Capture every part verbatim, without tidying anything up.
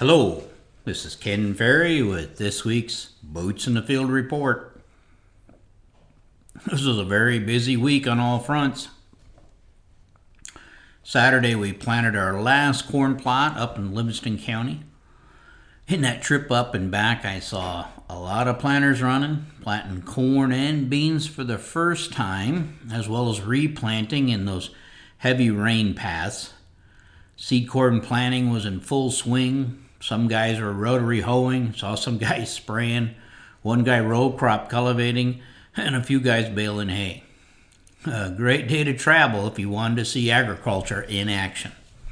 Hello, this is Ken Ferry with this week's Boots in the Field report. This was a very busy week on all fronts. Saturday we planted our last corn plot up in Livingston County. In that trip up and back I saw a lot of planters running, planting corn and beans for the first time, as well as replanting in those heavy rain paths. Seed corn planting was in full swing. Some guys were rotary hoeing, saw some guys spraying, one guy row crop cultivating, and a few guys baling hay. A great day to travel if you wanted to see agriculture in action.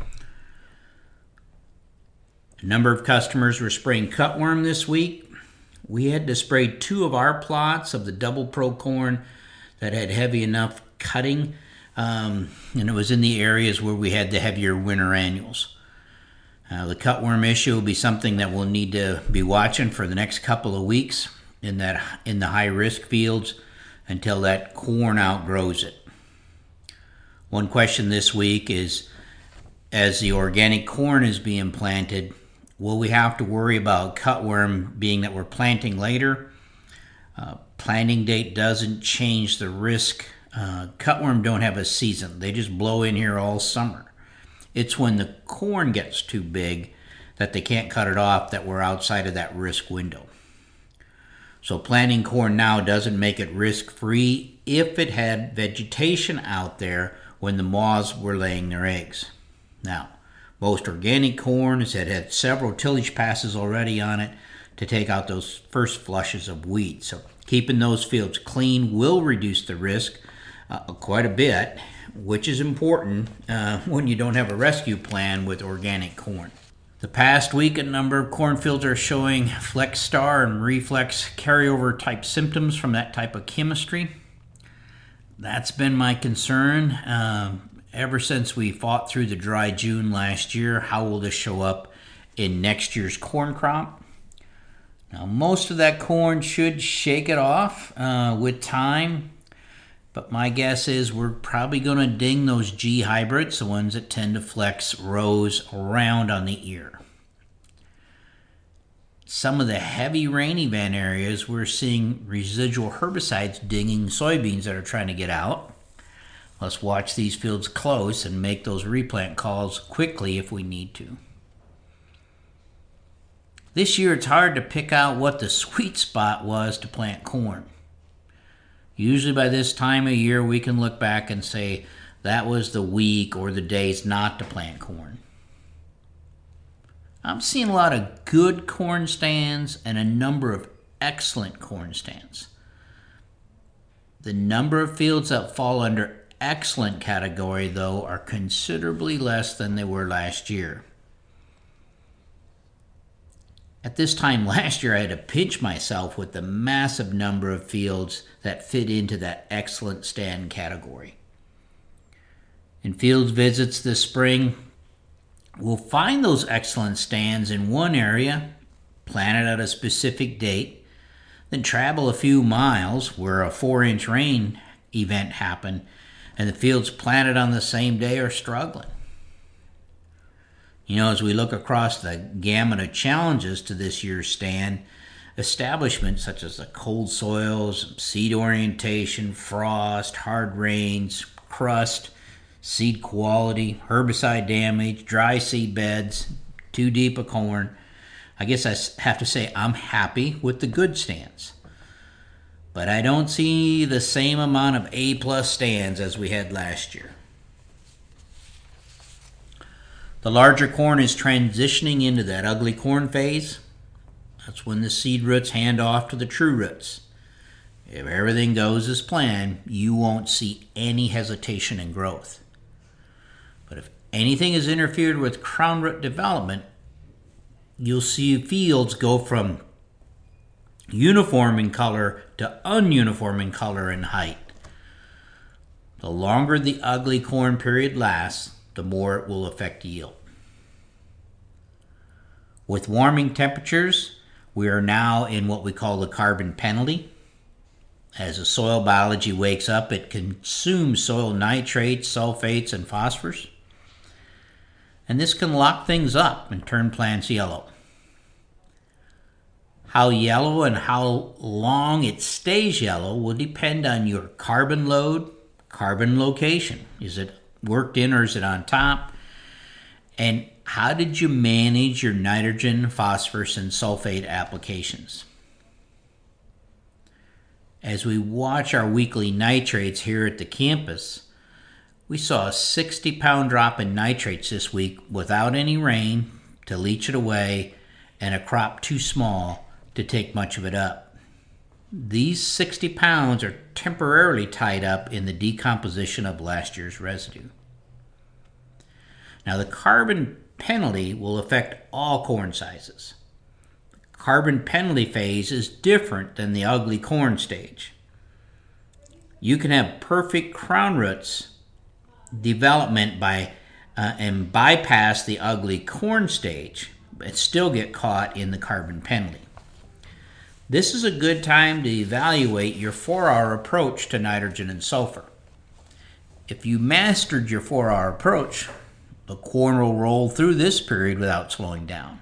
A number of customers were spraying cutworm this week. We had to spray two of our plots of the Double Pro corn that had heavy enough cutting, um, and it was in the areas where we had the heavier winter annuals. Uh, the cutworm issue will be something that we'll need to be watching for the next couple of weeks in that in the high-risk fields until that corn outgrows it. One question this week is, as the organic corn is being planted, will we have to worry about cutworm being that we're planting later? Uh, planting date doesn't change the risk. Uh, cutworm don't have a season. They just blow in here all summer. It's when the corn gets too big that they can't cut it off that we're outside of that risk window. So planting corn now doesn't make it risk-free if it had vegetation out there when the moths were laying their eggs. Now, most organic corn has had, had several tillage passes already on it to take out those first flushes of weeds. So keeping those fields clean will reduce the risk uh, quite a bit, which is important uh, when you don't have a rescue plan with organic corn. The past week, a number of cornfields are showing Flex Star and Reflex carryover type symptoms from that type of chemistry. That's been my concern um, ever since we fought through the dry June last year. How will this show up in next year's corn crop? Now, most of that corn should shake it off uh, with time. But my guess is we're probably going to ding those G hybrids, the ones that tend to flex rows around on the ear. Some of the heavy rain event areas, we're seeing residual herbicides dinging soybeans that are trying to get out. Let's watch these fields close and make those replant calls quickly if we need to. This year it's hard to pick out what the sweet spot was to plant corn. Usually by this time of year, we can look back and say that was the week or the days not to plant corn. I'm seeing a lot of good corn stands and a number of excellent corn stands. The number of fields that fall under excellent category, though, are considerably less than they were last year. At this time last year, I had to pinch myself with the massive number of fields that fit into that excellent stand category. In field visits this spring, we'll find those excellent stands in one area, planted at a specific date, then travel a few miles where a four-inch rain event happened, and the fields planted on the same day are struggling. You know, as we look across the gamut of challenges to this year's stand, establishments such as the cold soils, seed orientation, frost, hard rains, crust, seed quality, herbicide damage, dry seed beds, too deep a corn. I guess I have to say I'm happy with the good stands. But I don't see the same amount of A-plus stands as we had last year. The larger corn is transitioning into that ugly corn phase. That's when the seed roots hand off to the true roots. If everything goes as planned, you won't see any hesitation in growth. But if anything has interfered with crown root development, you'll see fields go from uniform in color to ununiform in color and height. The longer the ugly corn period lasts, the more it will affect yield. With warming temperatures, we are now in what we call the carbon penalty. As the soil biology wakes up, it consumes soil nitrates, sulfates, and phosphorus. And this can lock things up and turn plants yellow. How yellow and how long it stays yellow will depend on your carbon load, carbon location. Is it worked in or is it on top? And how did you manage your nitrogen, phosphorus, and sulfate applications? As we watch our weekly nitrates here at the campus, we saw a sixty pound drop in nitrates this week without any rain to leach it away and a crop too small to take much of it up. These sixty pounds are temporarily tied up in the decomposition of last year's residue. Now, the carbon penalty will affect all corn sizes. The carbon penalty phase is different than the ugly corn stage. You can have perfect crown roots development by uh, and bypass the ugly corn stage, but still get caught in the carbon penalty. This is a good time to evaluate your four-hour approach to nitrogen and sulfur. If you mastered your four-hour approach, the corn will roll through this period without slowing down.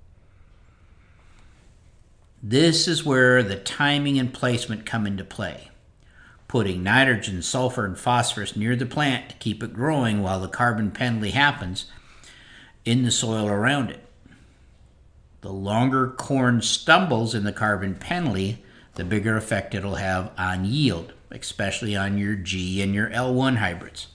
This is where the timing and placement come into play. Putting nitrogen, sulfur, and phosphorus near the plant to keep it growing while the carbon penalty happens in the soil around it. The longer corn stumbles in the carbon penalty, the bigger effect it'll have on yield, especially on your G and your L one hybrids.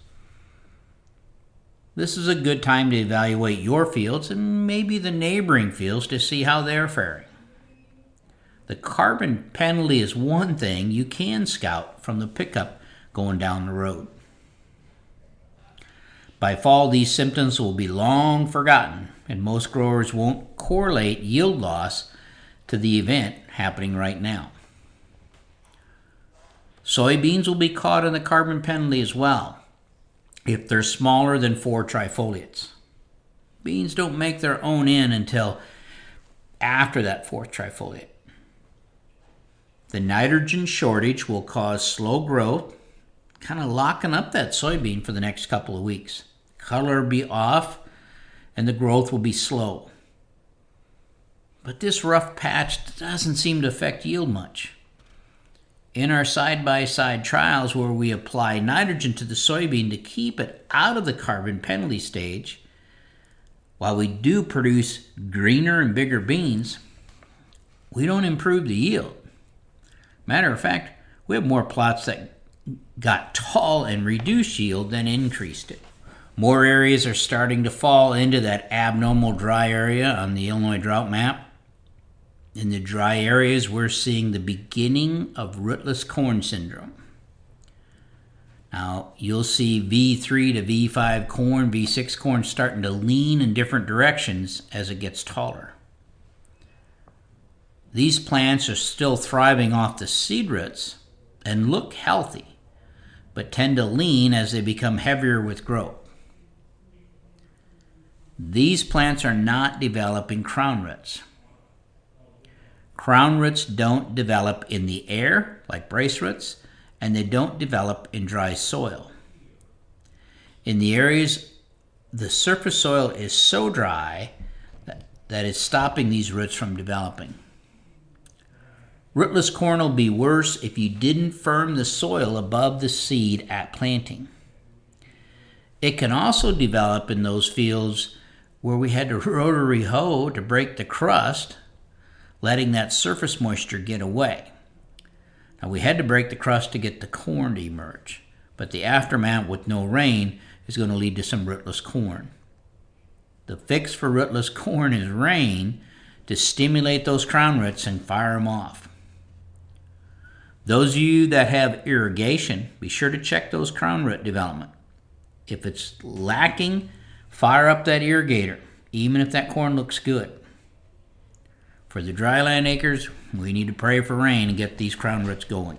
This is a good time to evaluate your fields and maybe the neighboring fields to see how they're faring. The carbon penalty is one thing you can scout from the pickup going down the road. By fall, these symptoms will be long forgotten, and most growers won't correlate yield loss to the event happening right now. Soybeans will be caught in the carbon penalty as well if they're smaller than four trifoliates. Beans don't make their own in until after that fourth trifoliate. The nitrogen shortage will cause slow growth, kind of locking up that soybean for the next couple of weeks. Color will be off and the growth will be slow. But this rough patch doesn't seem to affect yield much. In our side-by-side trials where we apply nitrogen to the soybean to keep it out of the carbon penalty stage, while we do produce greener and bigger beans, we don't improve the yield. Matter of fact, we have more plots that got tall and reduced yield than increased it. More areas are starting to fall into that abnormal dry area on the Illinois drought map. In the dry areas, we're seeing the beginning of rootless corn syndrome. Now, you'll see V three to V five corn, V six corn starting to lean in different directions as it gets taller. These plants are still thriving off the seed roots and look healthy, but tend to lean as they become heavier with growth. These plants are not developing crown roots. Crown roots don't develop in the air like brace roots, and they don't develop in dry soil. In the areas the surface soil is so dry that, that it's stopping these roots from developing. Rootless corn will be worse if you didn't firm the soil above the seed at planting. It can also develop in those fields where we had to rotary hoe to break the crust, letting that surface moisture get away. Now, we had to break the crust to get the corn to emerge, but the aftermath with no rain is going to lead to some rootless corn. The fix for rootless corn is rain to stimulate those crown roots and fire them off. Those of you that have irrigation, be sure to check those crown root development. If it's lacking, fire up that irrigator, even if that corn looks good. For the dryland acres, we need to pray for rain and get these crown roots going.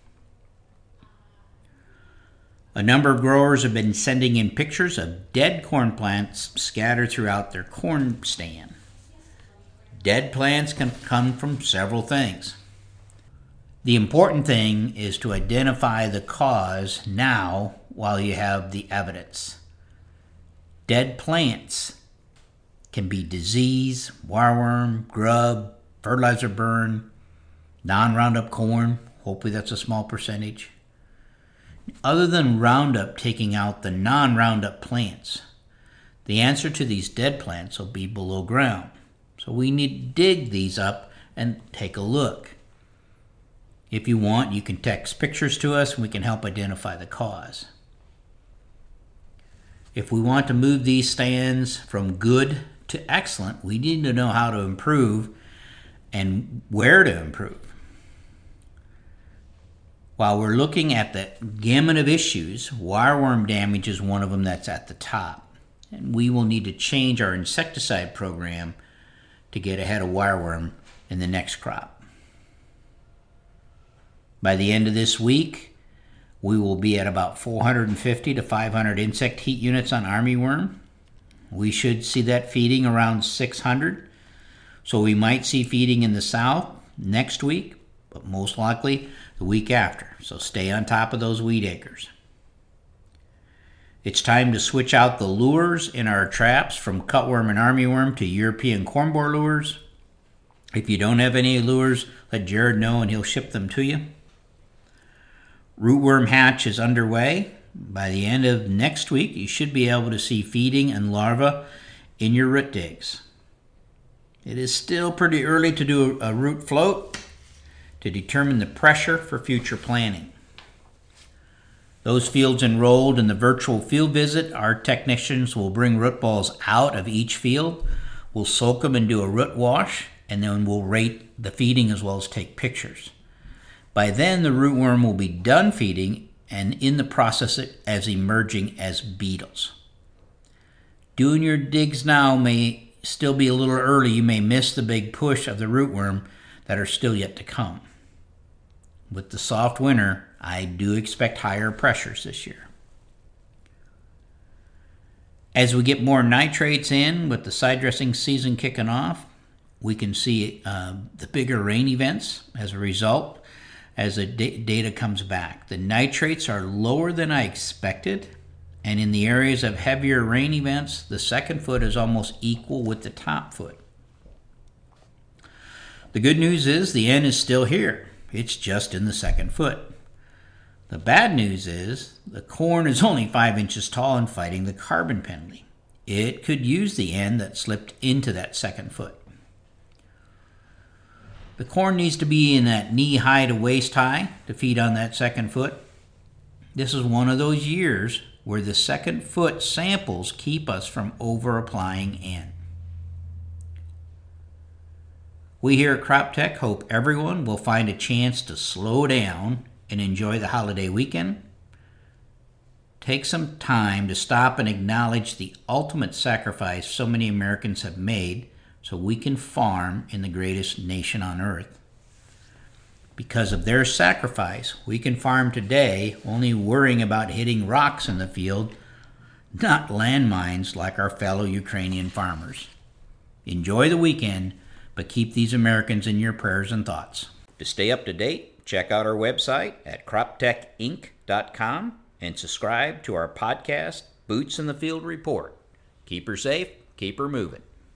A number of growers have been sending in pictures of dead corn plants scattered throughout their corn stand. Dead plants can come from several things. The important thing is to identify the cause now while you have the evidence. Dead plants can be disease, wireworm, grub, fertilizer burn, non-Roundup corn. Hopefully that's a small percentage. Other than Roundup taking out the non-Roundup plants, the answer to these dead plants will be below ground. So we need to dig these up and take a look. If you want, you can text pictures to us and we can help identify the cause. If we want to move these stands from good to excellent, we need to know how to improve and where to improve. While we're looking at the gamut of issues, wireworm damage is one of them that's at the top. And we will need to change our insecticide program to get ahead of wireworm in the next crop. By the end of this week, we will be at about four hundred fifty to five hundred insect heat units on armyworm. We should see that feeding around six hundred. So we might see feeding in the south next week, but most likely the week after. So stay on top of those weed acres. It's time to switch out the lures in our traps from cutworm and armyworm to European corn borer lures. If you don't have any lures, let Jared know and he'll ship them to you. Rootworm hatch is underway. By the end of next week, you should be able to see feeding and larvae in your root digs. It is still pretty early to do a root float to determine the pressure for future planting. Those fields enrolled in the virtual field visit, our technicians will bring root balls out of each field. We'll soak them and do a root wash, and then we'll rate the feeding as well as take pictures. By then, the rootworm will be done feeding and in the process as emerging as beetles. Doing your digs now may still be a little early. You may miss the big push of the rootworm that are still yet to come. With the soft winter, I do expect higher pressures this year. As we get more nitrates in with the side dressing season kicking off, we can see uh, the bigger rain events as a result as the da- data comes back. The nitrates are lower than I expected, and in the areas of heavier rain events, the second foot is almost equal with the top foot. The good news is the N is still here. It's just in the second foot. The bad news is the corn is only five inches tall and fighting the carbon penalty. It could use the N that slipped into that second foot. The corn needs to be in that knee high to waist high to feed on that second foot. This is one of those years where the second foot samples keep us from over applying N. We here at Crop Tech hope everyone will find a chance to slow down and enjoy the holiday weekend. Take some time to stop and acknowledge the ultimate sacrifice so many Americans have made so we can farm in the greatest nation on earth. Because of their sacrifice, we can farm today only worrying about hitting rocks in the field, not landmines like our fellow Ukrainian farmers. Enjoy the weekend, but keep these Americans in your prayers and thoughts. To stay up to date, check out our website at crop tech inc dot com and subscribe to our podcast, Boots in the Field Report. Keep her safe, keep her moving.